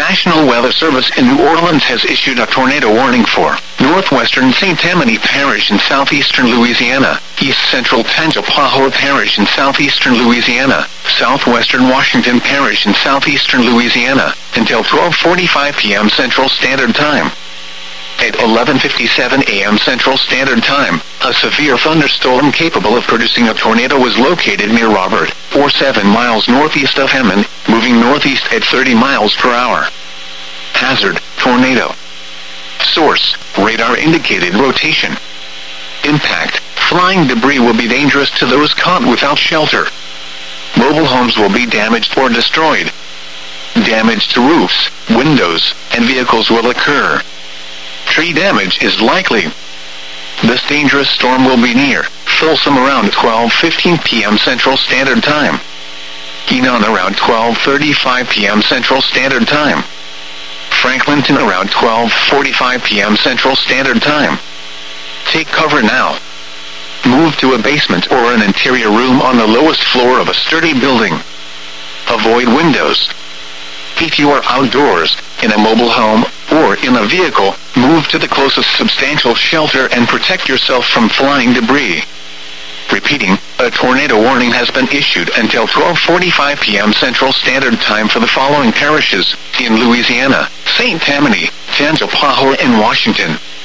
National Weather Service in New Orleans has issued a tornado warning for northwestern St. Tammany Parish in southeastern Louisiana, east central Tangipahoa Parish in southeastern Louisiana, southwestern Washington Parish in southeastern Louisiana, until 12:45 p.m. Central Standard Time. At 11:57 a.m. Central Standard Time, a severe thunderstorm capable of producing a tornado was located near Robert, or 7 miles northeast of Hammond, moving northeast at 30 miles per hour. Hazard, tornado. Source, radar indicated rotation. Impact, flying debris will be dangerous to those caught without shelter. Mobile homes will be damaged or destroyed. Damage to roofs, windows, and vehicles will occur. Tree damage is likely. This dangerous storm will be near Folsom around 12:15 p.m. Central Standard Time. Keenan around 12:35 p.m. Central Standard Time. Franklinton around 12:45 p.m. Central Standard Time. Take cover now. Move to a basement or an interior room on the lowest floor of a sturdy building. Avoid windows. If you are outdoors, in a mobile home, or in a vehicle, move to the closest substantial shelter and protect yourself from flying debris. Repeating, a tornado warning has been issued until 12:45 p.m. Central Standard Time for the following parishes in Louisiana: St. Tammany, Tangipahoa, and Washington.